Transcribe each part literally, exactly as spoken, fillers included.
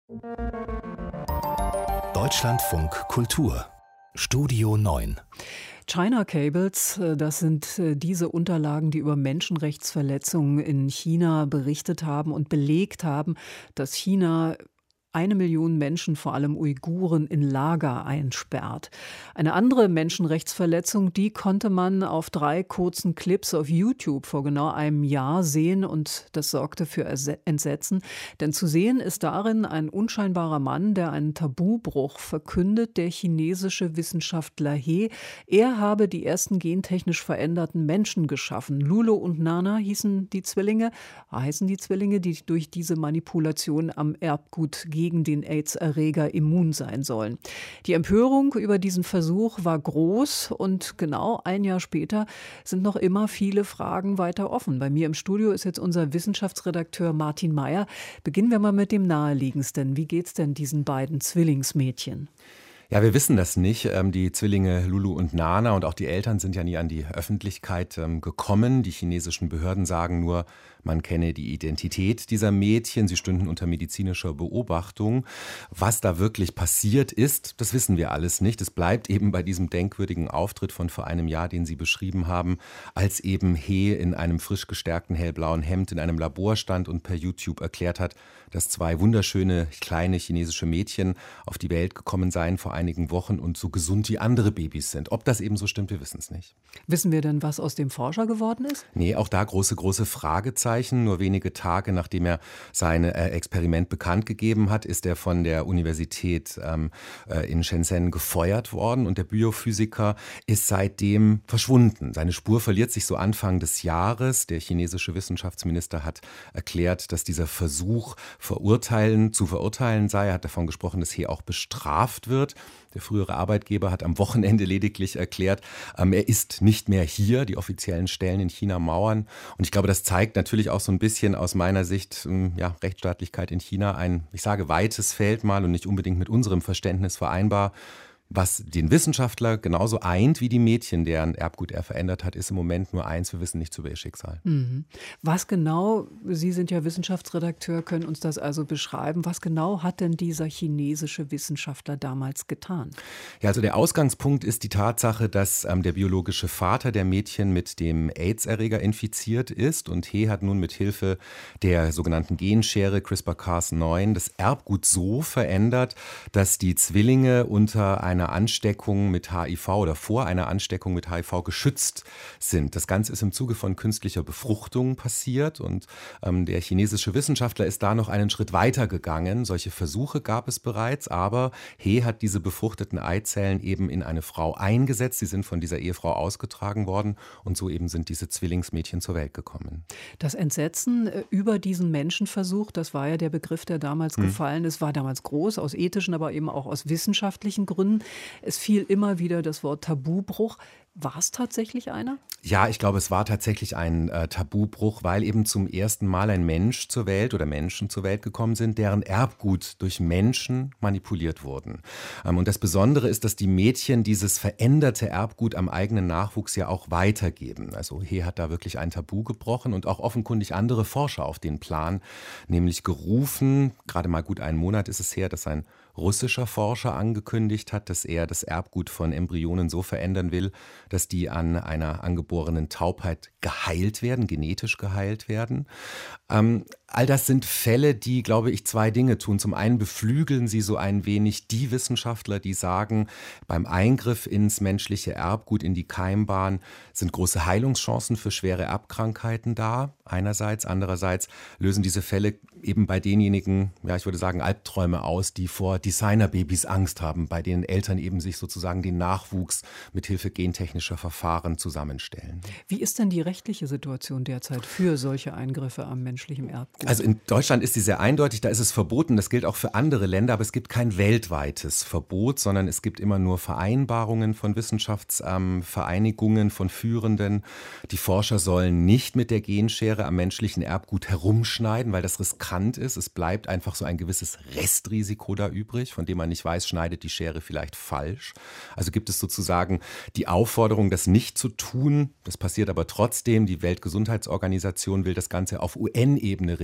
Deutschlandfunk Kultur Studio neun. China Cables, das sind diese Unterlagen, die über Menschenrechtsverletzungen in China berichtet haben und belegt haben, dass China eine Million Menschen, vor allem Uiguren, in Lager einsperrt. Eine andere Menschenrechtsverletzung, die konnte man auf drei kurzen Clips auf YouTube vor genau einem Jahr sehen und das sorgte für Entsetzen. Denn zu sehen ist darin ein unscheinbarer Mann, der einen Tabubruch verkündet, der chinesische Wissenschaftler He. Er habe die ersten gentechnisch veränderten Menschen geschaffen. Lulu und Nana hießen die Zwillinge, heißen die Zwillinge, die durch diese Manipulation am Erbgut gegen den AIDS-Erreger immun sein sollen. Die Empörung über diesen Versuch war groß und genau ein Jahr später sind noch immer viele Fragen weiter offen. Bei mir im Studio ist jetzt unser Wissenschaftsredakteur Martin Meyer. Beginnen wir mal mit dem Naheliegendsten. Wie geht's denn diesen beiden Zwillingsmädchen? Ja, wir wissen das nicht. Die Zwillinge Lulu und Nana und auch die Eltern sind ja nie an die Öffentlichkeit gekommen. Die chinesischen Behörden sagen nur, man kenne die Identität dieser Mädchen, sie stünden unter medizinischer Beobachtung. Was da wirklich passiert ist, das wissen wir alles nicht. Es bleibt eben bei diesem denkwürdigen Auftritt von vor einem Jahr, den Sie beschrieben haben, als eben He in einem frisch gestärkten hellblauen Hemd in einem Labor stand und per YouTube erklärt hat, dass zwei wunderschöne kleine chinesische Mädchen auf die Welt gekommen seien vor einigen Wochen und so gesund wie andere Babys sind. Ob das eben so stimmt, wir wissen es nicht. Wissen wir denn, was aus dem Forscher geworden ist? Nee, auch da große, große Fragezeichen. Nur wenige Tage, nachdem er sein äh, Experiment bekannt gegeben hat, ist er von der Universität ähm, äh, in Shenzhen gefeuert worden und der Biophysiker ist seitdem verschwunden. Seine Spur verliert sich so Anfang des Jahres. Der chinesische Wissenschaftsminister hat erklärt, dass dieser Versuch verurteilen, zu verurteilen sei. Er hat davon gesprochen, dass hier auch bestraft wird. Der frühere Arbeitgeber hat am Wochenende lediglich erklärt, ähm, er ist nicht mehr hier. Die offiziellen Stellen in China mauern. Und ich glaube, das zeigt natürlich auch so ein bisschen aus meiner Sicht, ähm, ja, Rechtsstaatlichkeit in China ein, ich sage, weites Feld mal und nicht unbedingt mit unserem Verständnis vereinbar. Was den Wissenschaftler genauso eint wie die Mädchen, deren Erbgut er verändert hat, ist im Moment nur eins: wir wissen nichts über ihr Schicksal. Mhm. Was genau, Sie sind ja Wissenschaftsredakteur, können uns das also beschreiben, was genau hat denn dieser chinesische Wissenschaftler damals getan? Ja, also der Ausgangspunkt ist die Tatsache, dass ähm, der biologische Vater der Mädchen mit dem AIDS-Erreger infiziert ist und He hat nun mit Hilfe der sogenannten Genschere CRISPR Cas neun das Erbgut so verändert, dass die Zwillinge unter einer einer Ansteckung mit H I V oder vor einer Ansteckung mit H I V geschützt sind. Das Ganze ist im Zuge von künstlicher Befruchtung passiert und ähm, der chinesische Wissenschaftler ist da noch einen Schritt weiter gegangen. Solche Versuche gab es bereits, aber He hat diese befruchteten Eizellen eben in eine Frau eingesetzt. Sie sind von dieser Ehefrau ausgetragen worden und so eben sind diese Zwillingsmädchen zur Welt gekommen. Das Entsetzen über diesen Menschenversuch, das war ja der Begriff, der damals hm. gefallen ist, war damals groß, aus ethischen, aber eben auch aus wissenschaftlichen Gründen. Es fiel immer wieder das Wort Tabubruch. War es tatsächlich einer? Ja, ich glaube, es war tatsächlich ein äh, Tabubruch, weil eben zum ersten Mal ein Mensch zur Welt oder Menschen zur Welt gekommen sind, deren Erbgut durch Menschen manipuliert wurden. Ähm, und das Besondere ist, dass die Mädchen dieses veränderte Erbgut am eigenen Nachwuchs ja auch weitergeben. Also He hat da wirklich ein Tabu gebrochen und auch offenkundig andere Forscher auf den Plan, nämlich gerufen. Gerade mal gut einen Monat ist es her, dass ein russischer Forscher angekündigt hat, dass er das Erbgut von Embryonen so verändern will, dass die an einer angeborenen Taubheit geheilt werden, genetisch geheilt werden. Ähm, all das sind Fälle, die, glaube ich, zwei Dinge tun. Zum einen beflügeln sie so ein wenig die Wissenschaftler, die sagen, beim Eingriff ins menschliche Erbgut, in die Keimbahn, sind große Heilungschancen für schwere Erbkrankheiten da. Einerseits, andererseits lösen diese Fälle eben bei denjenigen, ja, ich würde sagen, Albträume aus, die vor Designerbabys Angst haben, bei denen Eltern eben sich sozusagen den Nachwuchs mit Hilfe gentechnischer Verfahren zusammenstellen. Wie ist denn die rechtliche Situation derzeit für solche Eingriffe am menschlichen Erbgut? Also in Deutschland ist sie sehr eindeutig, da ist es verboten. Das gilt auch für andere Länder, aber es gibt kein weltweites Verbot, sondern es gibt immer nur Vereinbarungen von Wissenschaftsvereinigungen, ähm, von Führenden. Die Forscher sollen nicht mit der Genschere am menschlichen Erbgut herumschneiden, weil das riskant ist. Es bleibt einfach so ein gewisses Restrisiko da übrig, von dem man nicht weiß, schneidet die Schere vielleicht falsch. Also gibt es sozusagen die Aufforderung, das nicht zu tun. Das passiert aber trotzdem. Die Weltgesundheitsorganisation will das Ganze auf U N-Ebene regeln.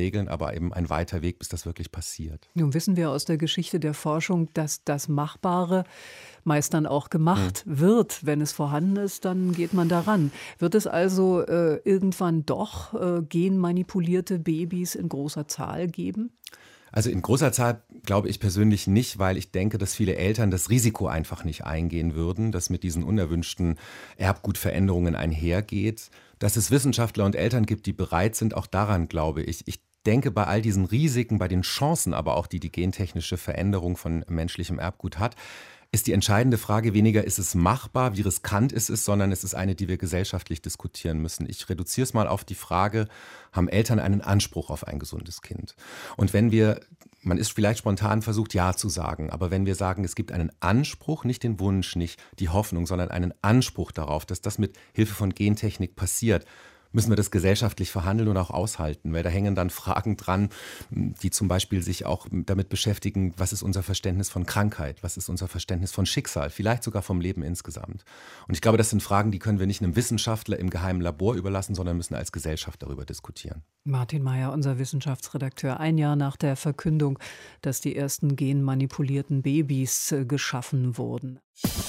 regeln, aber eben ein weiter Weg, bis das wirklich passiert. Nun wissen wir aus der Geschichte der Forschung, dass das Machbare meist dann auch gemacht hm. wird. Wenn es vorhanden ist, dann geht man daran. Wird es also äh, irgendwann doch äh, genmanipulierte Babys in großer Zahl geben? Also in großer Zahl glaube ich persönlich nicht, weil ich denke, dass viele Eltern das Risiko einfach nicht eingehen würden, das mit diesen unerwünschten Erbgutveränderungen einhergeht. Dass es Wissenschaftler und Eltern gibt, die bereit sind, auch daran glaube ich. Ich denke, bei all diesen Risiken, bei den Chancen aber auch, die die gentechnische Veränderung von menschlichem Erbgut hat, ist die entscheidende Frage weniger, ist es machbar, wie riskant ist es, sondern es ist eine, die wir gesellschaftlich diskutieren müssen. Ich reduziere es mal auf die Frage, haben Eltern einen Anspruch auf ein gesundes Kind? Und wenn wir, man ist vielleicht spontan versucht, Ja zu sagen, aber wenn wir sagen, es gibt einen Anspruch, nicht den Wunsch, nicht die Hoffnung, sondern einen Anspruch darauf, dass das mit Hilfe von Gentechnik passiert, müssen wir das gesellschaftlich verhandeln und auch aushalten, weil da hängen dann Fragen dran, die zum Beispiel sich auch damit beschäftigen, was ist unser Verständnis von Krankheit, was ist unser Verständnis von Schicksal, vielleicht sogar vom Leben insgesamt. Und ich glaube, das sind Fragen, die können wir nicht einem Wissenschaftler im geheimen Labor überlassen, sondern müssen als Gesellschaft darüber diskutieren. Martin Mayer, unser Wissenschaftsredakteur, ein Jahr nach der Verkündung, dass die ersten genmanipulierten Babys geschaffen wurden.